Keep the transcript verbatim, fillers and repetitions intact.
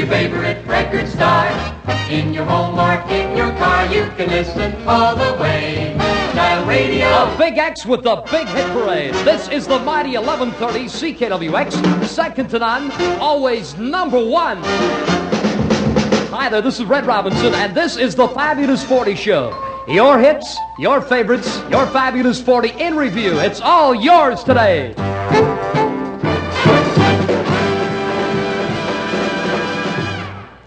favorite record star. In your home or in your car, you can listen all the way. Dial radio. The Big X with the Big Hit Parade. This is the mighty eleven thirty C K W X. Second to none, always number one. Hi there, this is Red Robinson, and this is the Fabulous forty Show. Your hits, your favorites, your Fabulous forty in review. It's all yours today.